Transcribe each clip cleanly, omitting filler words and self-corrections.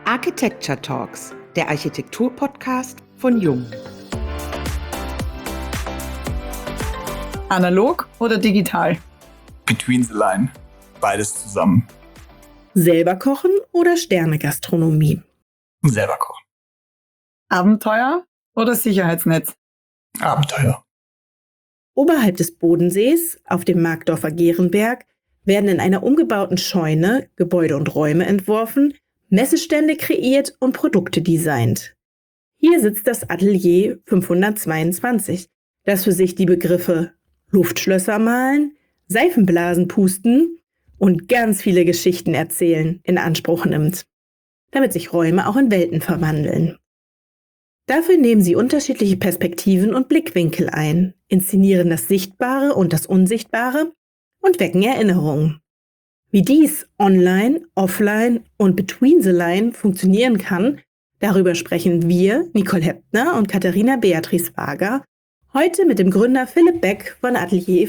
Architecture Talks, der Architektur-Podcast von Jung. Analog oder digital? Between the line. Beides zusammen. Selber kochen oder Sterne-Gastronomie? Selber kochen. Abenteuer oder Sicherheitsnetz? Abenteuer. Oberhalb des Bodensees, auf dem Markdorfer Gehrenberg, werden in einer umgebauten Scheune Gebäude und Räume entworfen, Messestände kreiert und Produkte designt. Hier sitzt das Atelier 522, das für sich die Begriffe Luftschlösser malen, Seifenblasen pusten und ganz viele Geschichten erzählen in Anspruch nimmt, damit sich Räume auch in Welten verwandeln. Dafür nehmen sie unterschiedliche Perspektiven und Blickwinkel ein, inszenieren das Sichtbare und das Unsichtbare und wecken Erinnerungen. Wie dies online, offline und between the line funktionieren kann, darüber sprechen wir, Nicole Heppner und Katharina Beatrice Wager, heute mit dem Gründer Philipp Beck von Atelier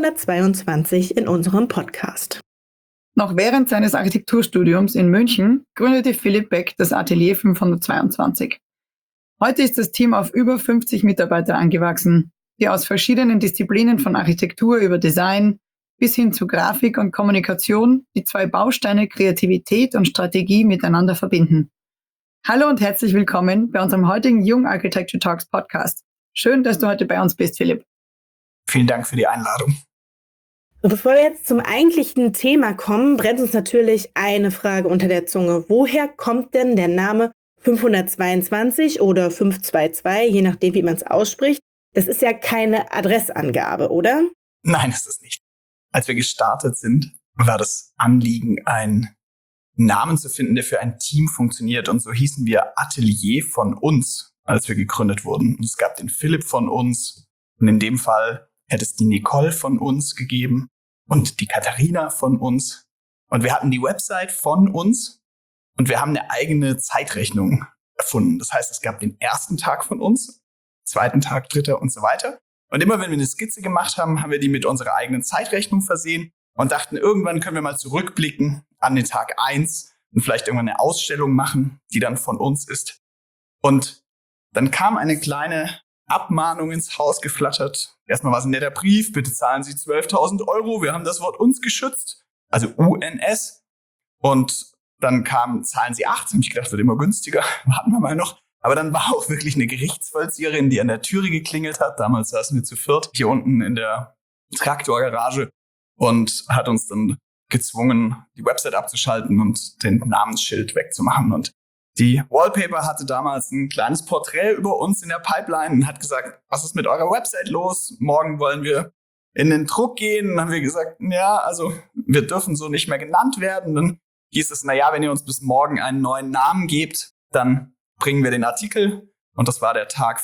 522 in unserem Podcast. Noch während seines Architekturstudiums in München gründete Philipp Beck das Atelier 522. Heute ist das Team auf über 50 Mitarbeiter angewachsen, die aus verschiedenen Disziplinen von Architektur über Design bis hin zu Grafik und Kommunikation die zwei Bausteine Kreativität und Strategie miteinander verbinden. Hallo und herzlich willkommen bei unserem heutigen Jung Architecture Talks Podcast. Schön, dass du heute bei uns bist, Philipp. Vielen Dank für die Einladung. Und bevor wir jetzt zum eigentlichen Thema kommen, brennt uns natürlich eine Frage unter der Zunge. Woher kommt denn der Name 522 oder 522, je nachdem, wie man es ausspricht? Das ist ja keine Adressangabe, oder? Nein, ist es nicht. Als wir gestartet sind, war das Anliegen, einen Namen zu finden, der für ein Team funktioniert. Und so hießen wir Atelier von uns, als wir gegründet wurden. Und es gab den Philipp von uns. Und in dem Fall hätte es die Nicole von uns gegeben und die Katharina von uns. Und wir hatten die Website von uns und wir haben eine eigene Zeitrechnung erfunden. Das heißt, es gab den ersten Tag von uns, zweiten Tag, dritter und so weiter. Und immer wenn wir eine Skizze gemacht haben, haben wir die mit unserer eigenen Zeitrechnung versehen und dachten, irgendwann können wir mal zurückblicken an den Tag 1 und vielleicht irgendwann eine Ausstellung machen, die dann von uns ist. Und dann kam eine kleine Abmahnung ins Haus geflattert. Erstmal war es ein netter Brief, bitte zahlen Sie 12.000 €, wir haben das Wort uns geschützt, also UNS. Und dann kam, zahlen Sie 8, habe ich gedacht, wird immer günstiger, warten wir mal noch. Aber dann war auch wirklich eine Gerichtsvollzieherin, die an der Türe geklingelt hat. Damals saßen wir zu viert hier unten in der Traktorgarage und hat uns dann gezwungen, die Website abzuschalten und den Namensschild wegzumachen. Und die Wallpaper hatte damals ein kleines Porträt über uns in der Pipeline und hat gesagt, was ist mit eurer Website los? Morgen wollen wir in den Druck gehen. Und dann haben wir gesagt, ja, also wir dürfen so nicht mehr genannt werden. Dann hieß es, naja, wenn ihr uns bis morgen einen neuen Namen gebt, dann bringen wir den Artikel. Und das war der Tag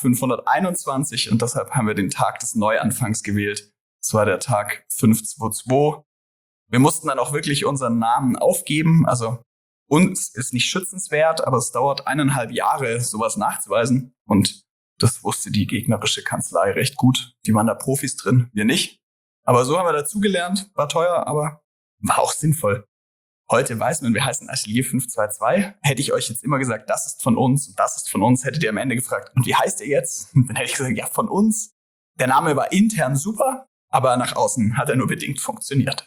521 und deshalb haben wir den Tag des Neuanfangs gewählt. Das war der Tag 522. Wir mussten dann auch wirklich unseren Namen aufgeben. Also uns ist nicht schützenswert, aber es dauert 1,5 Jahre, sowas nachzuweisen. Und das wusste die gegnerische Kanzlei recht gut. Die waren da Profis drin, wir nicht. Aber so haben wir dazugelernt. War teuer, aber war auch sinnvoll. Heute weiß man, wir heißen Atelier 522. Hätte ich euch jetzt immer gesagt, das ist von uns und das ist von uns, hättet ihr am Ende gefragt, und wie heißt ihr jetzt? Und dann hätte ich gesagt, ja, von uns. Der Name war intern super, aber nach außen hat er nur bedingt funktioniert.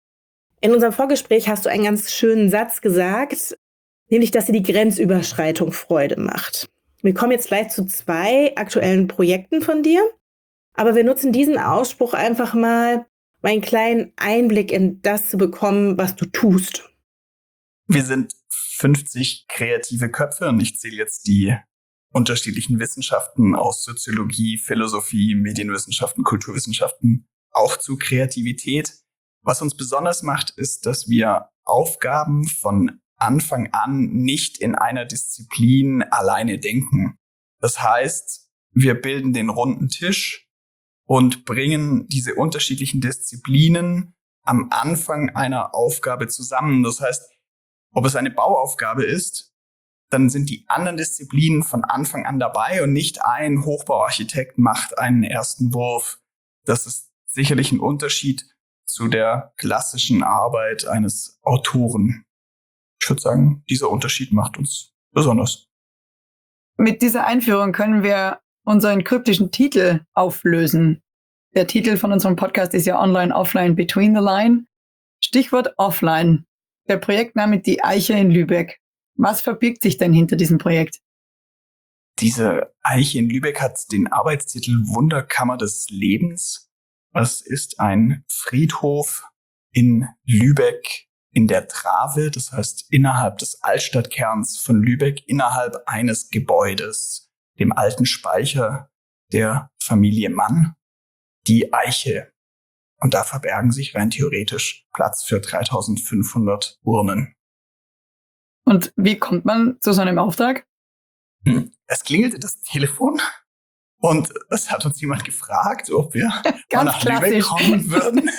In unserem Vorgespräch hast du einen ganz schönen Satz gesagt, nämlich, dass dir die Grenzüberschreitung Freude macht. Wir kommen jetzt gleich zu 2 aktuellen Projekten von dir, aber wir nutzen diesen Ausspruch einfach mal, um einen kleinen Einblick in das zu bekommen, was du tust. Wir sind 50 kreative Köpfe und ich zähle jetzt die unterschiedlichen Wissenschaften aus Soziologie, Philosophie, Medienwissenschaften, Kulturwissenschaften auch zu Kreativität. Was uns besonders macht, ist, dass wir Aufgaben von Anfang an nicht in einer Disziplin alleine denken. Das heißt, wir bilden den runden Tisch und bringen diese unterschiedlichen Disziplinen am Anfang einer Aufgabe zusammen. Das heißt, ob es eine Bauaufgabe ist, dann sind die anderen Disziplinen von Anfang an dabei und nicht ein Hochbauarchitekt macht einen ersten Wurf. Das ist sicherlich ein Unterschied zu der klassischen Arbeit eines Autoren. Ich würde sagen, dieser Unterschied macht uns besonders. Mit dieser Einführung können wir unseren kryptischen Titel auflösen. Der Titel von unserem Podcast ist ja Online, Offline, Between the Line. Stichwort Offline. Der Projektname Die Eiche in Lübeck. Was verbirgt sich denn hinter diesem Projekt? Diese Eiche in Lübeck hat den Arbeitstitel Wunderkammer des Lebens. Es ist ein Friedhof in Lübeck in der Trave, das heißt innerhalb des Altstadtkerns von Lübeck, innerhalb eines Gebäudes, dem alten Speicher der Familie Mann, die Eiche. Und da verbergen sich rein theoretisch Platz für 3500 Urnen. Und wie kommt man zu so einem Auftrag? Es klingelte das Telefon und es hat uns jemand gefragt, ob wir mal nach Lübeck kommen würden.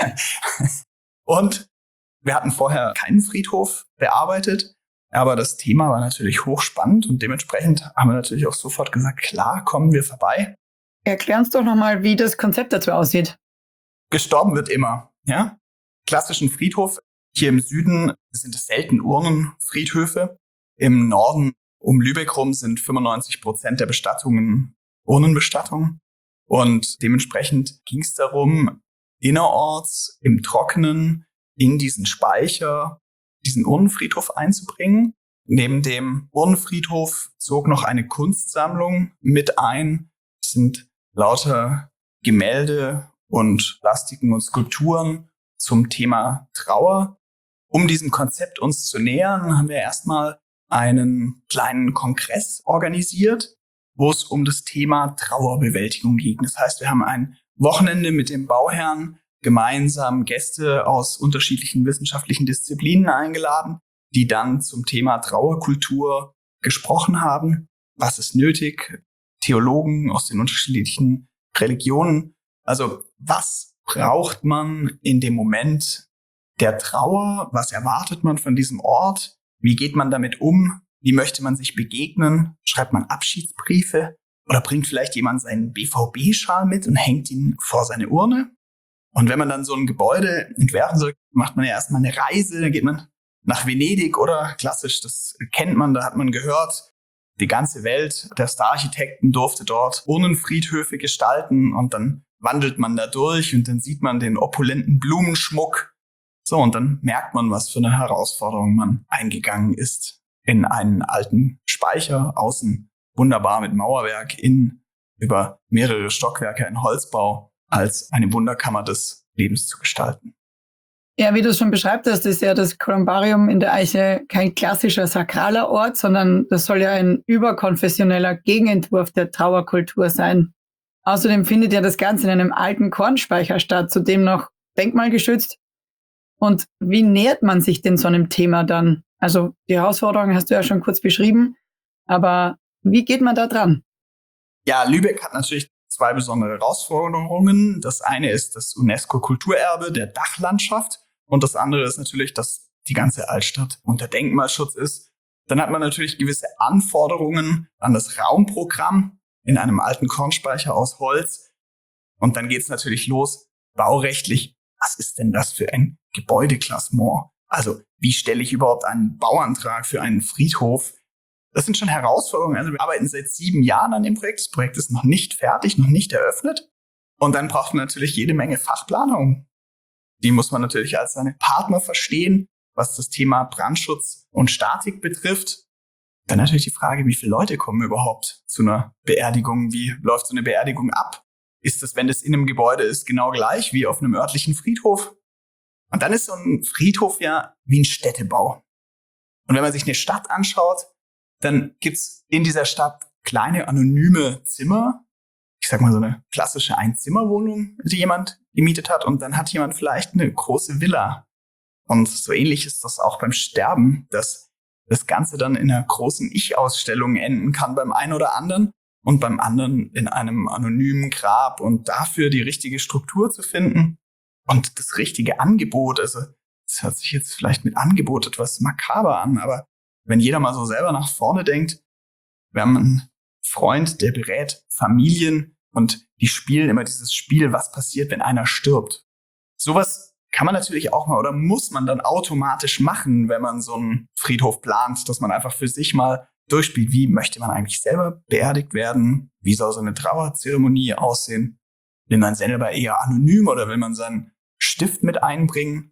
Und wir hatten vorher keinen Friedhof bearbeitet, aber das Thema war natürlich hochspannend und dementsprechend haben wir natürlich auch sofort gesagt, klar, kommen wir vorbei. Erklär uns doch nochmal, wie das Konzept dazu aussieht. Gestorben wird immer, ja? Klassischen Friedhof. Hier im Süden sind es selten Urnenfriedhöfe. Im Norden um Lübeck rum sind 95% der Bestattungen Urnenbestattungen. Und dementsprechend ging es darum, innerorts im Trockenen in diesen Speicher diesen Urnenfriedhof einzubringen. Neben dem Urnenfriedhof zog noch eine Kunstsammlung mit ein. Es sind lauter Gemälde und Plastiken und Skulpturen zum Thema Trauer. Um diesem Konzept uns zu nähern, haben wir erstmal einen kleinen Kongress organisiert, wo es um das Thema Trauerbewältigung ging. Das heißt, wir haben ein Wochenende mit dem Bauherrn gemeinsam Gäste aus unterschiedlichen wissenschaftlichen Disziplinen eingeladen, die dann zum Thema Trauerkultur gesprochen haben. Was ist nötig? Theologen aus den unterschiedlichen Religionen. Also was braucht man in dem Moment der Trauer? Was erwartet man von diesem Ort? Wie geht man damit um? Wie möchte man sich begegnen? Schreibt man Abschiedsbriefe? Oder bringt vielleicht jemand seinen BVB-Schal mit und hängt ihn vor seine Urne? Und wenn man dann so ein Gebäude entwerfen soll, macht man ja erstmal eine Reise, dann geht man nach Venedig oder klassisch, das kennt man, da hat man gehört, die ganze Welt der Star-Architekten durfte dort Urnenfriedhöfe gestalten und dann wandelt man da durch und dann sieht man den opulenten Blumenschmuck. So, und dann merkt man, was für eine Herausforderung man eingegangen ist in einen alten Speicher, außen wunderbar mit Mauerwerk, innen über mehrere Stockwerke ein Holzbau, als eine Wunderkammer des Lebens zu gestalten. Ja, wie du es schon beschreibt hast, ist ja das Kolumbarium in der Eiche kein klassischer sakraler Ort, sondern das soll ja ein überkonfessioneller Gegenentwurf der Trauerkultur sein. Außerdem findet ja das Ganze in einem alten Kornspeicher statt, zudem noch denkmalgeschützt. Und wie nähert man sich denn so einem Thema dann? Also die Herausforderungen hast du ja schon kurz beschrieben, aber wie geht man da dran? Ja, Lübeck hat natürlich zwei besondere Herausforderungen. Das eine ist das UNESCO-Kulturerbe der Dachlandschaft und das andere ist natürlich, dass die ganze Altstadt unter Denkmalschutz ist. Dann hat man natürlich gewisse Anforderungen an das Raumprogramm in einem alten Kornspeicher aus Holz. Und dann geht's natürlich los, baurechtlich. Was ist denn das für ein Gebäudeklassement? Also wie stelle ich überhaupt einen Bauantrag für einen Friedhof? Das sind schon Herausforderungen. Also wir arbeiten seit 7 Jahren an dem Projekt. Das Projekt ist noch nicht fertig, noch nicht eröffnet. Und dann braucht man natürlich jede Menge Fachplanung. Die muss man natürlich als seine Partner verstehen, was das Thema Brandschutz und Statik betrifft. Dann natürlich die Frage, wie viele Leute kommen überhaupt zu einer Beerdigung? Wie läuft so eine Beerdigung ab? Ist das, wenn das in einem Gebäude ist, genau gleich wie auf einem örtlichen Friedhof? Und dann ist so ein Friedhof ja wie ein Städtebau. Und wenn man sich eine Stadt anschaut, dann gibt's in dieser Stadt kleine anonyme Zimmer. Ich sag mal so eine klassische Einzimmerwohnung, die jemand gemietet hat. Und dann hat jemand vielleicht eine große Villa. Und so ähnlich ist das auch beim Sterben, dass das Ganze dann in einer großen Ich-Ausstellung enden kann beim einen oder anderen und beim anderen in einem anonymen Grab. Und dafür die richtige Struktur zu finden und das richtige Angebot. Also das hört sich jetzt vielleicht mit Angebot etwas makaber an, aber wenn jeder mal so selber nach vorne denkt, wir haben einen Freund, der berät Familien und die spielen immer dieses Spiel, was passiert, wenn einer stirbt. Sowas kann man natürlich auch mal oder muss man dann automatisch machen, wenn man so einen Friedhof plant, dass man einfach für sich mal durchspielt, wie möchte man eigentlich selber beerdigt werden, wie soll so eine Trauerzeremonie aussehen, will man selber eher anonym oder will man seinen Stift mit einbringen?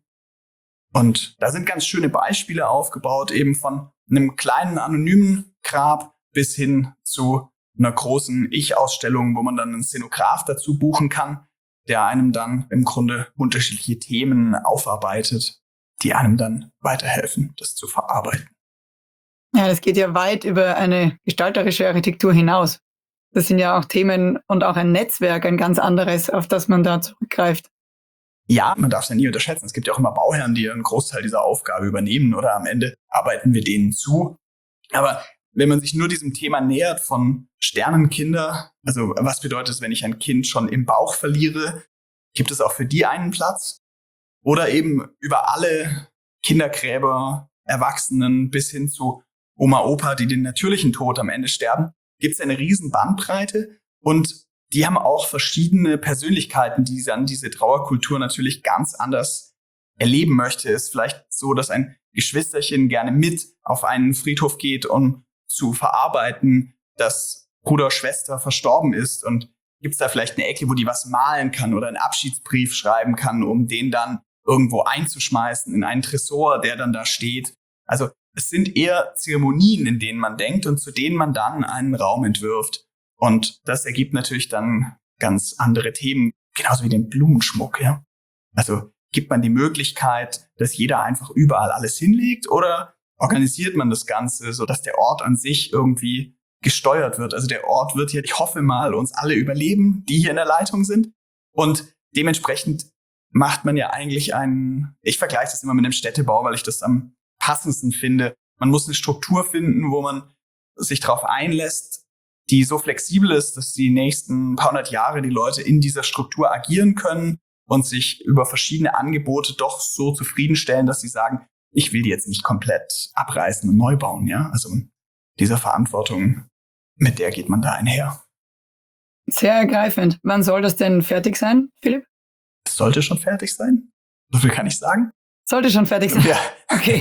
Und da sind ganz schöne Beispiele aufgebaut, eben von einem kleinen anonymen Grab bis hin zu einer großen Ich-Ausstellung, wo man dann einen Szenograph dazu buchen kann, der einem dann im Grunde unterschiedliche Themen aufarbeitet, die einem dann weiterhelfen, das zu verarbeiten. Ja, das geht ja weit über eine gestalterische Architektur hinaus. Das sind ja auch Themen und auch ein Netzwerk, ein ganz anderes, auf das man da zurückgreift. Ja, man darf es ja nie unterschätzen. Es gibt ja auch immer Bauherren, die einen Großteil dieser Aufgabe übernehmen oder am Ende arbeiten wir denen zu. Aber wenn man sich nur diesem Thema nähert von Sternenkinder, also was bedeutet es, wenn ich ein Kind schon im Bauch verliere, gibt es auch für die einen Platz? Oder eben über alle Kindergräber, Erwachsenen bis hin zu Oma, Opa, die den natürlichen Tod am Ende sterben, gibt es eine riesen Bandbreite und die haben auch verschiedene Persönlichkeiten, die dann diese Trauerkultur natürlich ganz anders erleben möchte. Ist vielleicht so, dass ein Geschwisterchen gerne mit auf einen Friedhof geht, um zu verarbeiten, dass Bruder, Schwester verstorben ist, und gibt es da vielleicht eine Ecke, wo die was malen kann oder einen Abschiedsbrief schreiben kann, um den dann irgendwo einzuschmeißen in einen Tresor, der dann da steht. Also es sind eher Zeremonien, in denen man denkt und zu denen man dann einen Raum entwirft. Und das ergibt natürlich dann ganz andere Themen, genauso wie den Blumenschmuck. Ja? Also gibt man die Möglichkeit, dass jeder einfach überall alles hinlegt, oder organisiert man das Ganze, so dass der Ort an sich irgendwie gesteuert wird? Also der Ort wird hier, ich hoffe mal, uns alle überleben, die hier in der Leitung sind. Und dementsprechend macht man ja eigentlich ich vergleiche das immer mit dem Städtebau, weil ich das am passendsten finde. Man muss eine Struktur finden, wo man sich darauf einlässt, die so flexibel ist, dass die nächsten paar hundert Jahre die Leute in dieser Struktur agieren können und sich über verschiedene Angebote doch so zufriedenstellen, dass sie sagen, ich will die jetzt nicht komplett abreißen und neu bauen. Ja? Also diese Verantwortung, mit der geht man da einher. Sehr ergreifend. Wann soll das denn fertig sein, Philipp? Es sollte schon fertig sein. So viel kann ich sagen. Sollte schon fertig sein? Ja. Okay.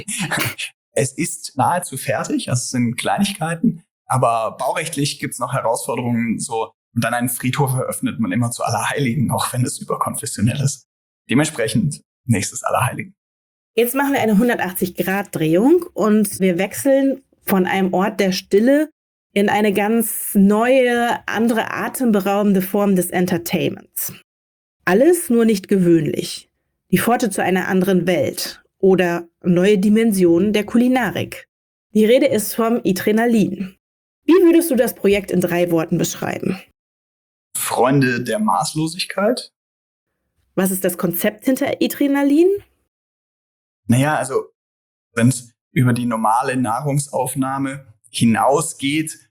Es ist nahezu fertig, also es sind Kleinigkeiten, aber baurechtlich gibt es noch Herausforderungen, so, und dann einen Friedhof eröffnet man immer zu Allerheiligen, auch wenn es überkonfessionell ist. Dementsprechend nächstes Allerheiligen. Jetzt machen wir eine 180-Grad-Drehung und wir wechseln von einem Ort der Stille in eine ganz neue, andere atemberaubende Form des Entertainments. Alles nur nicht gewöhnlich. Die Pforte zu einer anderen Welt oder neue Dimensionen der Kulinarik. Die Rede ist vom Adrenalin. Wie würdest du das Projekt in 3 Worten beschreiben? Freunde der Maßlosigkeit. Was ist das Konzept hinter Adrenalin? Naja, also wenn es über die normale Nahrungsaufnahme hinausgeht,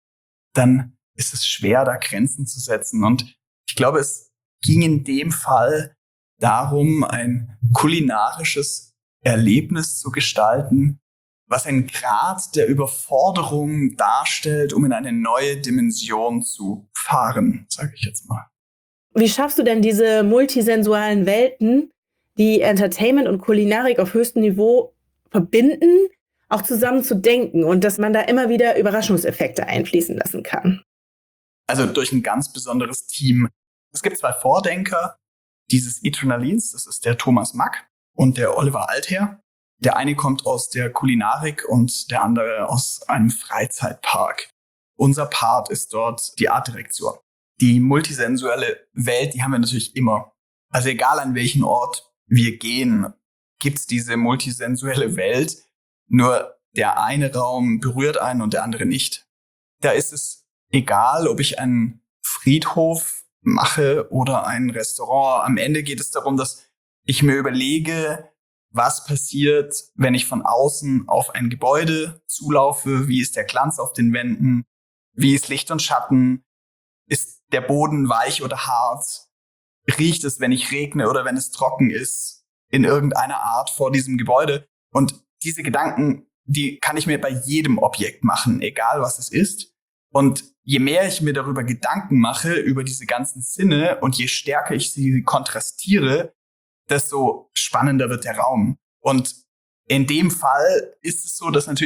dann ist es schwer, da Grenzen zu setzen. Und ich glaube, es ging in dem Fall darum, ein kulinarisches Erlebnis zu gestalten, was einen Grad der Überforderung darstellt, um in eine neue Dimension zu fahren, sage ich jetzt mal. Wie schaffst du denn diese multisensualen Welten, die Entertainment und Kulinarik auf höchstem Niveau verbinden, auch zusammen zu denken und dass man da immer wieder Überraschungseffekte einfließen lassen kann? Also durch ein ganz besonderes Team. Es gibt 2 Vordenker dieses Adrenalins, das ist der Thomas Mack und der Oliver Altherr. Der eine kommt aus der Kulinarik und der andere aus einem Freizeitpark. Unser Part ist dort die Artdirektion. Die multisensuelle Welt, die haben wir natürlich immer. Also egal an welchen Ort wir gehen, gibt's diese multisensuelle Welt. Nur der eine Raum berührt einen und der andere nicht. Da ist es egal, ob ich einen Friedhof mache oder ein Restaurant. Am Ende geht es darum, dass ich mir überlege, was passiert, wenn ich von außen auf ein Gebäude zulaufe? Wie ist der Glanz auf den Wänden? Wie ist Licht und Schatten? Ist der Boden weich oder hart? Riecht es, wenn ich regne oder wenn es trocken ist? In irgendeiner Art vor diesem Gebäude. Und diese Gedanken, die kann ich mir bei jedem Objekt machen, egal was es ist. Und je mehr ich mir darüber Gedanken mache, über diese ganzen Sinne, und je stärker ich sie kontrastiere, desto spannender wird der Raum. Und in dem Fall ist es so, dass natürlich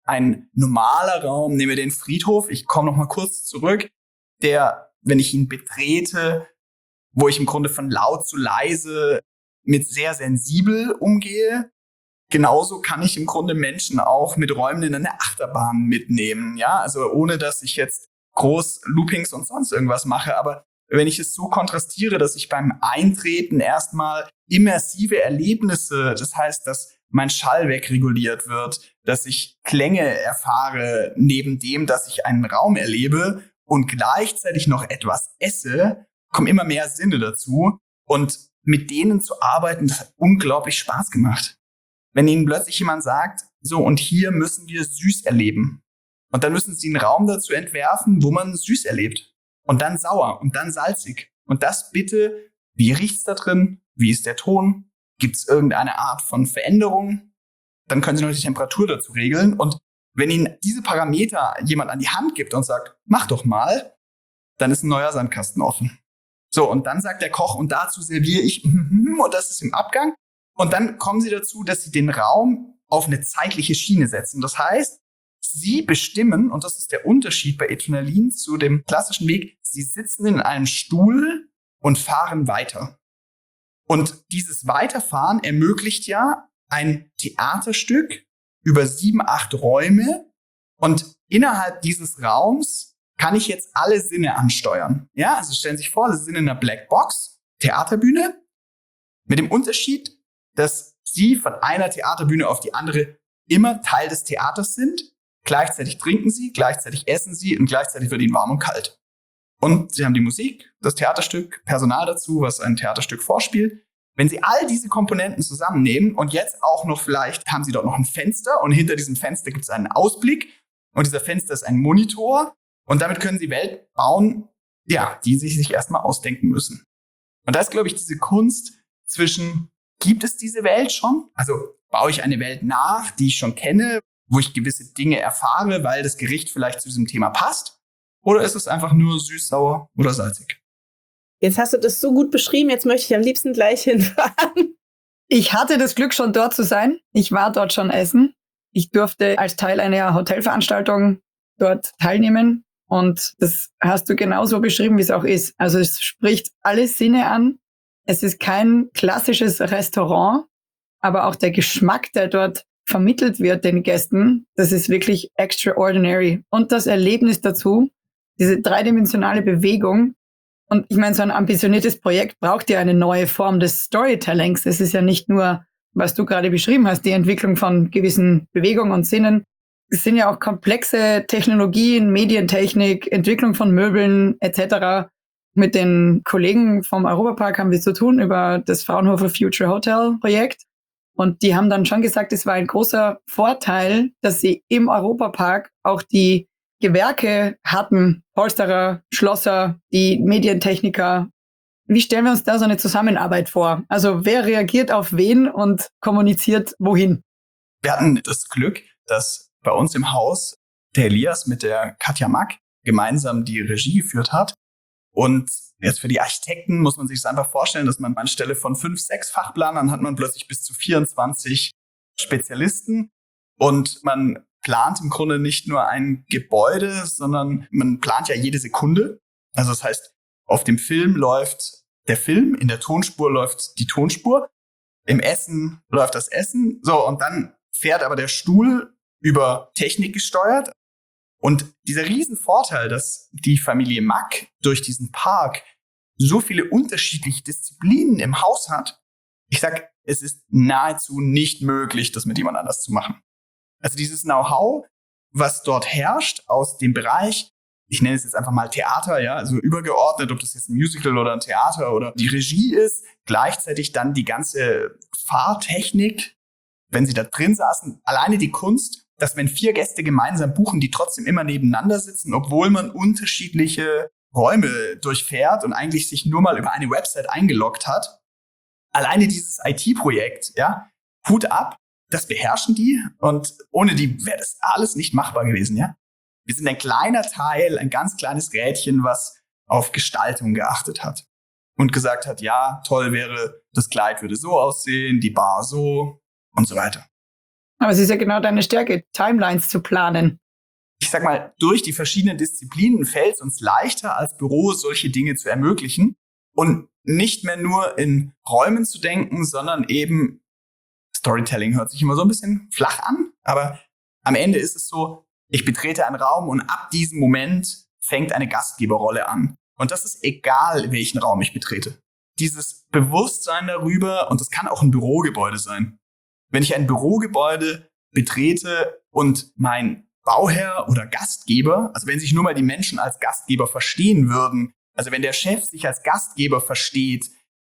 ein normaler Raum, nehmen wir den Friedhof, ich komme noch mal kurz zurück, der, wenn ich ihn betrete, wo ich im Grunde von laut zu leise mit sehr sensibel umgehe, genauso kann ich im Grunde Menschen auch mit Räumen in eine Achterbahn mitnehmen, ja, also ohne dass ich jetzt groß Loopings und sonst irgendwas mache, aber wenn ich es so kontrastiere, dass ich beim Eintreten erstmal immersive Erlebnisse, das heißt, dass mein Schall wegreguliert wird, dass ich Klänge erfahre neben dem, dass ich einen Raum erlebe und gleichzeitig noch etwas esse, kommen immer mehr Sinne dazu und mit denen zu arbeiten, das hat unglaublich Spaß gemacht. Wenn Ihnen plötzlich jemand sagt, so und hier müssen wir süß erleben und dann müssen Sie einen Raum dazu entwerfen, wo man süß erlebt und dann sauer und dann salzig und das bitte, wie riecht's da drin, wie ist der Ton, gibt's irgendeine Art von Veränderung, dann können Sie noch die Temperatur dazu regeln und wenn Ihnen diese Parameter jemand an die Hand gibt und sagt, mach doch mal, dann ist ein neuer Sandkasten offen. So, und dann sagt der Koch, und dazu serviere ich, und das ist im Abgang. Und dann kommen Sie dazu, dass Sie den Raum auf eine zeitliche Schiene setzen. Das heißt, Sie bestimmen, und das ist der Unterschied bei Adrenalin zu dem klassischen Weg, Sie sitzen in einem Stuhl und fahren weiter. Und dieses Weiterfahren ermöglicht ja ein Theaterstück über 7, 8 Räume. Und innerhalb dieses Raums kann ich jetzt alle Sinne ansteuern. Ja, also stellen Sie sich vor, Sie sind in einer Blackbox, Theaterbühne, mit dem Unterschied, dass Sie von einer Theaterbühne auf die andere immer Teil des Theaters sind. Gleichzeitig trinken Sie, gleichzeitig essen Sie und gleichzeitig wird Ihnen warm und kalt. Und Sie haben die Musik, das Theaterstück, Personal dazu, was ein Theaterstück vorspielt. Wenn Sie all diese Komponenten zusammennehmen und jetzt auch noch vielleicht haben Sie dort noch ein Fenster und hinter diesem Fenster gibt es einen Ausblick und dieser Fenster ist ein Monitor und damit können Sie Welt bauen, ja, die Sie sich erstmal ausdenken müssen. Und da ist, glaube ich, diese Kunst zwischen, gibt es diese Welt schon? Also baue ich eine Welt nach, die ich schon kenne, wo ich gewisse Dinge erfahre, weil das Gericht vielleicht zu diesem Thema passt? Oder ist es einfach nur süß, sauer oder salzig? Jetzt hast du das so gut beschrieben, jetzt möchte ich am liebsten gleich hinfahren. Ich hatte das Glück, schon dort zu sein. Ich war dort schon essen. Ich durfte als Teil einer Hotelveranstaltung dort teilnehmen. Und das hast du genauso beschrieben, wie es auch ist. Also es spricht alle Sinne an. Es ist kein klassisches Restaurant, aber auch der Geschmack, der dort vermittelt wird den Gästen, das ist wirklich extraordinary. Und das Erlebnis dazu, diese dreidimensionale Bewegung. Und ich meine, so ein ambitioniertes Projekt braucht ja eine neue Form des Storytellings. Es ist ja nicht nur, was du gerade beschrieben hast, die Entwicklung von gewissen Bewegungen und Sinnen. Es sind ja auch komplexe Technologien, Medientechnik, Entwicklung von Möbeln etc. Mit den Kollegen vom Europapark haben wir zu tun über das Fraunhofer Future Hotel Projekt. Und die haben dann schon gesagt, es war ein großer Vorteil, dass sie im Europapark auch die Gewerke hatten, Polsterer, Schlosser, die Medientechniker. Wie stellen wir uns da so eine Zusammenarbeit vor? Also wer reagiert auf wen und kommuniziert wohin? Wir hatten das Glück, dass bei uns im Haus der Elias mit der Katja Mack gemeinsam die Regie geführt hat. Und jetzt für die Architekten muss man sich das einfach vorstellen, dass man anstelle von 5, 6 Fachplanern hat man plötzlich bis zu 24 Spezialisten. Und man plant im Grunde nicht nur ein Gebäude, sondern man plant ja jede Sekunde. Also das heißt, auf dem Film läuft der Film, in der Tonspur läuft die Tonspur, im Essen läuft das Essen. So, und dann fährt aber der Stuhl über Technik gesteuert. Und dieser Riesenvorteil, dass die Familie Mack durch diesen Park so viele unterschiedliche Disziplinen im Haus hat, ich sag, es ist nahezu nicht möglich, das mit jemand anders zu machen. Also dieses Know-how, was dort herrscht aus dem Bereich, ich nenne es jetzt einfach mal Theater, ja, also übergeordnet, ob das jetzt ein Musical oder ein Theater oder die Regie ist, gleichzeitig dann die ganze Fahrtechnik, wenn sie da drin saßen, alleine die Kunst, dass wenn 4 Gäste gemeinsam buchen, die trotzdem immer nebeneinander sitzen, obwohl man unterschiedliche Räume durchfährt und eigentlich sich nur mal über eine Website eingeloggt hat. Alleine dieses IT-Projekt, ja, Hut ab, das beherrschen die und ohne die wäre das alles nicht machbar gewesen, ja. Wir sind ein kleiner Teil, ein ganz kleines Rädchen, was auf Gestaltung geachtet hat und gesagt hat, ja, toll wäre, das Kleid würde so aussehen, die Bar so und so weiter. Aber es ist ja genau deine Stärke, Timelines zu planen. Ich sag mal, durch die verschiedenen Disziplinen fällt es uns leichter, als Büro solche Dinge zu ermöglichen und nicht mehr nur in Räumen zu denken, sondern eben Storytelling hört sich immer so ein bisschen flach an, aber am Ende ist es so, ich betrete einen Raum und ab diesem Moment fängt eine Gastgeberrolle an. Und das ist egal, welchen Raum ich betrete. Dieses Bewusstsein darüber, und das kann auch ein Bürogebäude sein. Wenn ich ein Bürogebäude betrete und mein Bauherr oder Gastgeber, also wenn sich nur mal die Menschen als Gastgeber verstehen würden, also wenn der Chef sich als Gastgeber versteht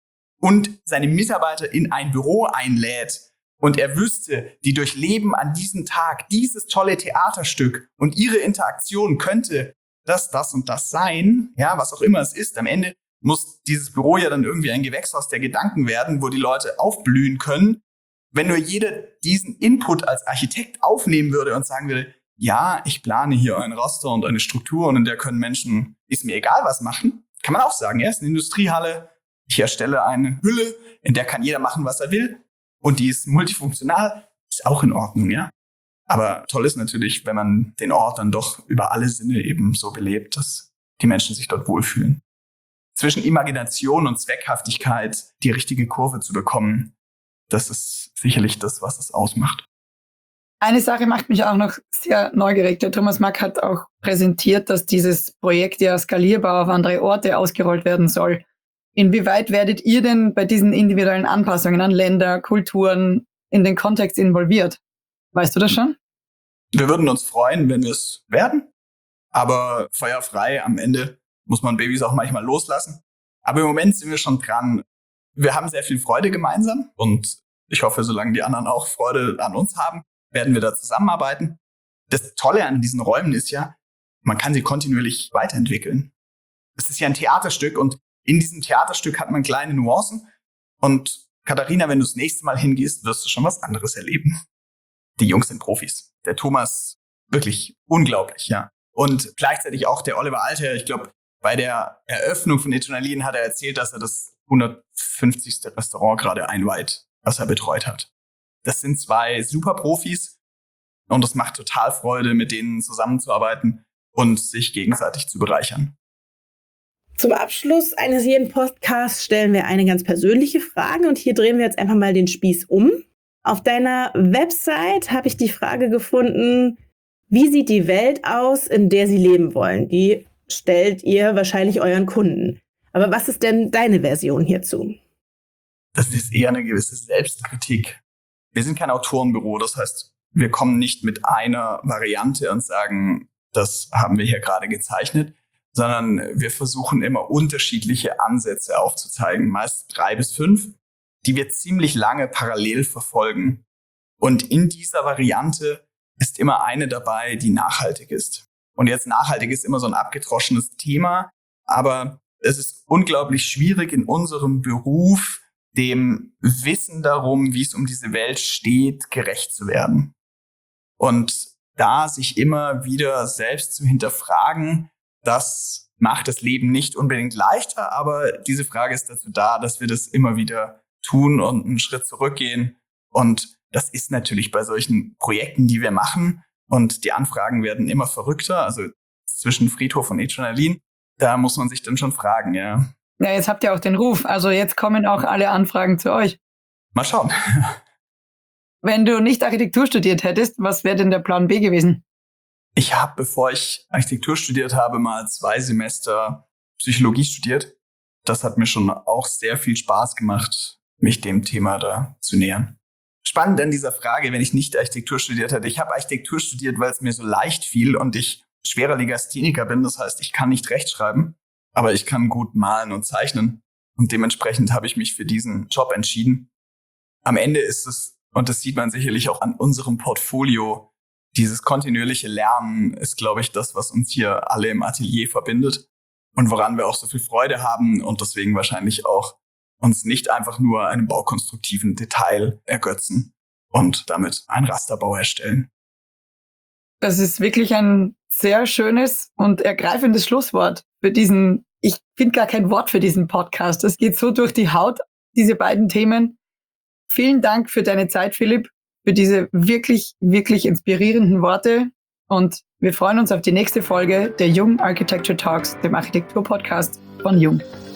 und seine Mitarbeiter in ein Büro einlädt und er wüsste, die durchleben an diesem Tag dieses tolle Theaterstück und ihre Interaktion könnte das und das sein, ja, was auch immer es ist. Am Ende muss dieses Büro ja dann irgendwie ein Gewächshaus der Gedanken werden, wo die Leute aufblühen können. Wenn nur jeder diesen Input als Architekt aufnehmen würde und sagen würde, ja, ich plane hier ein Raster und eine Struktur und in der können Menschen, ist mir egal was machen, kann man auch sagen, ja, ist eine Industriehalle, ich erstelle eine Hülle, in der kann jeder machen, was er will und die ist multifunktional, ist auch in Ordnung, ja. Aber toll ist natürlich, wenn man den Ort dann doch über alle Sinne eben so belebt, dass die Menschen sich dort wohlfühlen. Zwischen Imagination und Zweckhaftigkeit die richtige Kurve zu bekommen, das ist sicherlich das, was es ausmacht. Eine Sache macht mich auch noch sehr neugierig. Der Thomas Mack hat auch präsentiert, dass dieses Projekt ja skalierbar auf andere Orte ausgerollt werden soll. Inwieweit werdet ihr denn bei diesen individuellen Anpassungen an Länder, Kulturen in den Kontext involviert? Weißt du das schon? Wir würden uns freuen, wenn wir es werden. Aber feuerfrei, am Ende muss man Babys auch manchmal loslassen. Aber im Moment sind wir schon dran. Wir haben sehr viel Freude gemeinsam und ich hoffe, solange die anderen auch Freude an uns haben, werden wir da zusammenarbeiten. Das Tolle an diesen Räumen ist ja, man kann sie kontinuierlich weiterentwickeln. Es ist ja ein Theaterstück und in diesem Theaterstück hat man kleine Nuancen. Und Katharina, wenn du das nächste Mal hingehst, wirst du schon was anderes erleben. Die Jungs sind Profis. Der Thomas, wirklich unglaublich, ja. Und gleichzeitig auch der Oliver Alter, ich glaube, bei der Eröffnung von Eternalien hat er erzählt, dass er das 150. Restaurant gerade einweiht, was er betreut hat. Das sind zwei super Profis und es macht total Freude, mit denen zusammenzuarbeiten und sich gegenseitig zu bereichern. Zum Abschluss eines jeden Podcasts stellen wir eine ganz persönliche Frage und hier drehen wir jetzt einfach mal den Spieß um. Auf deiner Website habe ich die Frage gefunden, wie sieht die Welt aus, in der Sie leben wollen? Die stellt ihr wahrscheinlich euren Kunden. Aber was ist denn deine Version hierzu? Das ist eher eine gewisse Selbstkritik. Wir sind kein Autorenbüro, das heißt, wir kommen nicht mit einer Variante und sagen, das haben wir hier gerade gezeichnet, sondern wir versuchen immer unterschiedliche Ansätze aufzuzeigen, meist 3 bis 5, die wir ziemlich lange parallel verfolgen. Und in dieser Variante ist immer eine dabei, die nachhaltig ist. Und jetzt nachhaltig ist immer so ein abgedroschenes Thema, aber es ist unglaublich schwierig in unserem Beruf, dem Wissen darum, wie es um diese Welt steht, gerecht zu werden. Und da sich immer wieder selbst zu hinterfragen, das macht das Leben nicht unbedingt leichter, aber diese Frage ist dazu da, dass wir das immer wieder tun und einen Schritt zurückgehen. Und das ist natürlich bei solchen Projekten, die wir machen, und die Anfragen werden immer verrückter, also zwischen Friedhof und Eternalien, da muss man sich dann schon fragen, ja. Ja, jetzt habt ihr auch den Ruf. Also jetzt kommen auch alle Anfragen zu euch. Mal schauen. Wenn du nicht Architektur studiert hättest, was wäre denn der Plan B gewesen? Ich habe, bevor ich Architektur studiert habe, mal 2 Semester Psychologie studiert. Das hat mir schon auch sehr viel Spaß gemacht, mich dem Thema da zu nähern. Spannend an dieser Frage, wenn ich nicht Architektur studiert hätte. Ich habe Architektur studiert, weil es mir so leicht fiel und ich schwerer Legastheniker bin. Das heißt, ich kann nicht rechtschreiben. Aber ich kann gut malen und zeichnen und dementsprechend habe ich mich für diesen Job entschieden. Am Ende ist es, und das sieht man sicherlich auch an unserem Portfolio, dieses kontinuierliche Lernen ist, glaube ich, das, was uns hier alle im Atelier verbindet und woran wir auch so viel Freude haben und deswegen wahrscheinlich auch uns nicht einfach nur einem baukonstruktiven Detail ergötzen und damit einen Rasterbau erstellen. Das ist wirklich ein sehr schönes und ergreifendes Schlusswort für diesen, ich finde gar kein Wort für diesen Podcast. Das geht so durch die Haut, diese beiden Themen. Vielen Dank für deine Zeit, Philipp, für diese wirklich, wirklich inspirierenden Worte. Und wir freuen uns auf die nächste Folge der Jung Architecture Talks, dem Architektur-Podcast von Jung.